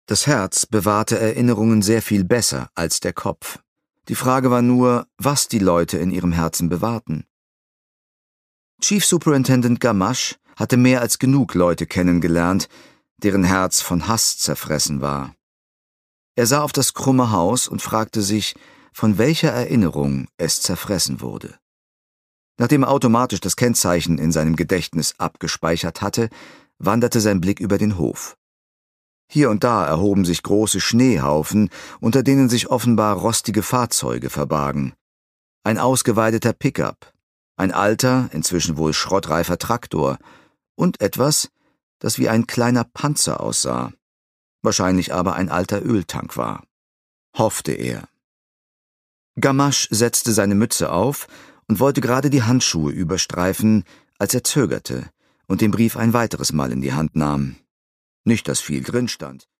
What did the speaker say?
Das Herz bewahrte Erinnerungen sehr viel besser als der Kopf. Die Frage war nur, was die Leute in ihrem Herzen bewahrten. Chief Superintendent Gamache hatte mehr als genug Leute kennengelernt, deren Herz von Hass zerfressen war. Er sah auf das krumme Haus und fragte sich, von welcher Erinnerung es zerfressen wurde. Nachdem er automatisch das Kennzeichen in seinem Gedächtnis abgespeichert hatte, wanderte sein Blick über den Hof. Hier und da erhoben sich große Schneehaufen, unter denen sich offenbar rostige Fahrzeuge verbargen. Ein ausgeweideter Pickup, ein alter, inzwischen wohl schrottreifer Traktor und etwas, das wie ein kleiner Panzer aussah, wahrscheinlich aber ein alter Öltank war, hoffte er. Gamache setzte seine Mütze auf und wollte gerade die Handschuhe überstreifen, als er zögerte und den Brief ein weiteres Mal in die Hand nahm. Nicht, dass viel drin stand.